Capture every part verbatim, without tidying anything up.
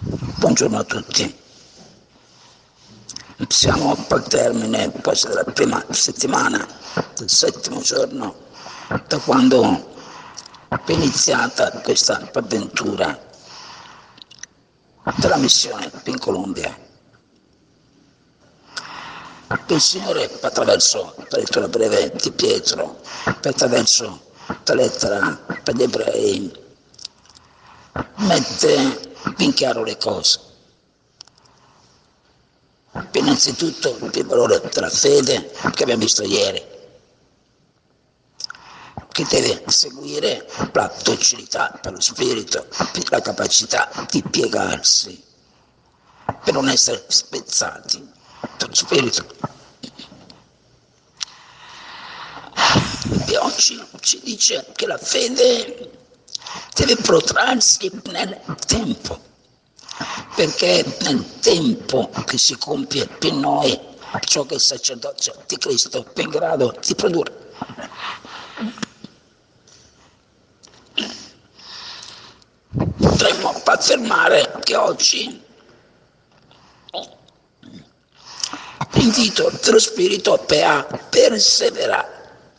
Buongiorno a tutti. Siamo al termine quasi della prima settimana, del settimo giorno, da quando è iniziata questa avventura della missione in Colombia. Il Signore, attraverso la lettura breve di Pietro, attraverso la lettera per gli ebrei, mette in chiaro le cose. Innanzitutto il valore della fede che abbiamo visto ieri, che deve seguire la docilità per lo spirito, la capacità di piegarsi per non essere spezzati dallo spirito. E oggi ci dice che la fede deve protrarsi nel tempo, perché è nel tempo che si compie in noi ciò che il sacerdozio di Cristo è in grado di produrre. Potremmo affermare che oggi l'invito dello Spirito a perseverare.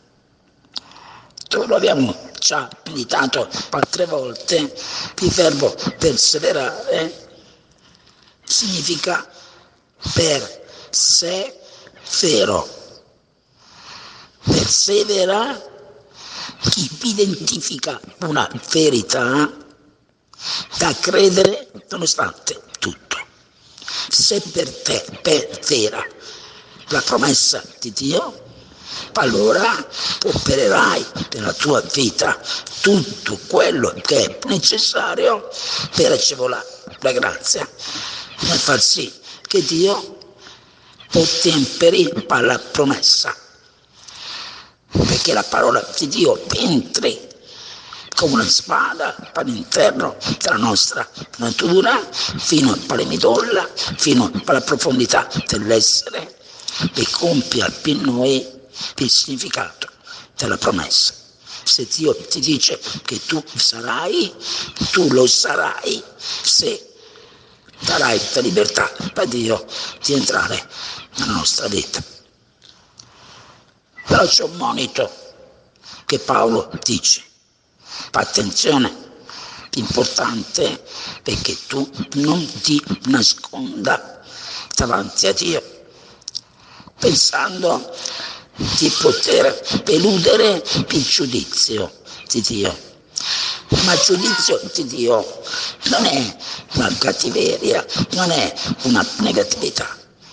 Lo abbiamo già meditato altre volte, il verbo perseverare significa per sé vero. Persevera chi identifica una verità da credere nonostante tutto. Se per te è vera la promessa di Dio, allora opererai nella tua vita tutto quello che è necessario per agevolare la grazia, nel far sì che Dio ottemperi alla promessa, perché la parola di Dio entri come una spada all'interno della nostra natura, fino alla midolla, fino alla profondità dell'essere, e compia in noi il significato della promessa. Se Dio ti dice che tu sarai, tu lo sarai se darai la libertà a Dio di entrare nella nostra vita. Però c'è un monito che Paolo dice: attenzione, importante, perché tu non ti nasconda davanti a Dio pensando di poter eludere il giudizio di Dio. Ma il giudizio di Dio non è una cattiveria, non è una negatività,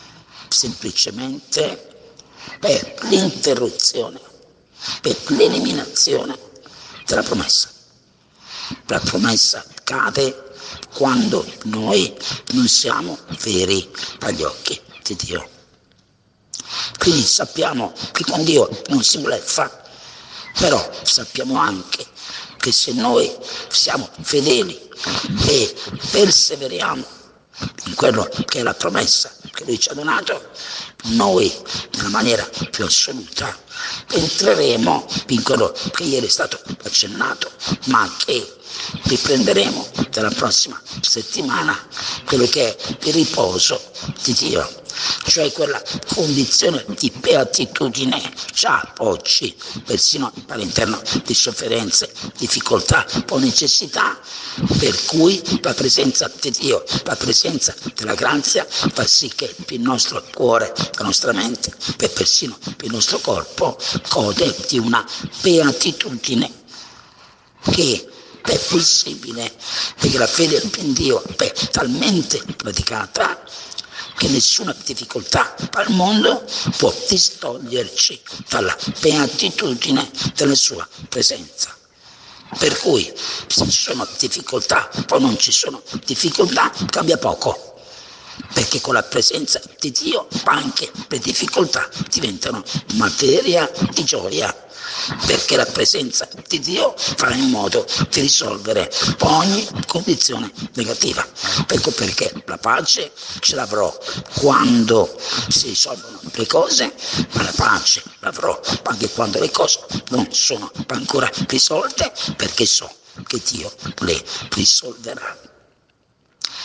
semplicemente per l'interruzione, per l'eliminazione della promessa. La promessa cade quando noi non siamo veri agli occhi di Dio. Quindi sappiamo che con Dio non si bleffa, però sappiamo anche che se noi siamo fedeli e perseveriamo in quello che è la promessa che Lui ci ha donato, noi nella maniera più assoluta entreremo in quello che ieri è stato accennato, ma che riprenderemo dalla prossima settimana, quello che è il riposo di Dio, cioè quella condizione di beatitudine già oggi, persino all'interno di sofferenze, difficoltà o necessità, per cui la presenza di Dio, la presenza della grazia fa sì che il nostro cuore, la nostra mente e persino il nostro corpo gode di una beatitudine che è possibile, perché la fede in Dio è talmente praticata che nessuna difficoltà al mondo può distoglierci dalla beatitudine della sua presenza. Per cui se ci sono difficoltà o non ci sono difficoltà cambia poco, perché con la presenza di Dio anche le difficoltà diventano materia di gioia, perché la presenza di Dio fa in modo di risolvere ogni condizione negativa. Ecco perché la pace ce l'avrò quando si risolvono le cose, ma la pace l'avrò anche quando le cose non sono ancora risolte, perché so che Dio le risolverà.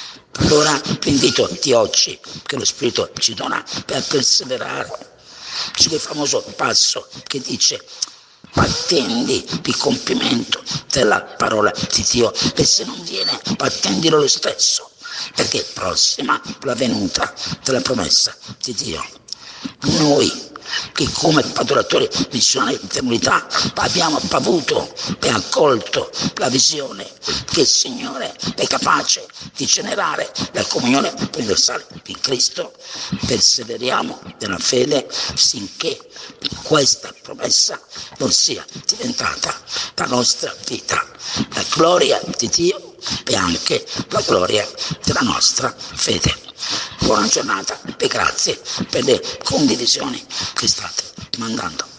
Allora l'invito di oggi che lo Spirito ci dona per perseverare, c'è quel famoso passo che dice: attendi il compimento della parola di Dio, e se non viene attendilo lo stesso, perché è prossima la venuta della promessa di Dio. Noi che come adoratori missionari dell'unità abbiamo avuto e accolto la visione che il Signore è capace di generare la comunione universale in Cristo, perseveriamo nella fede sinché questa promessa non sia diventata la nostra vita, la gloria di Dio e anche la gloria della nostra fede. Buona giornata e grazie per le condivisioni che state mandando.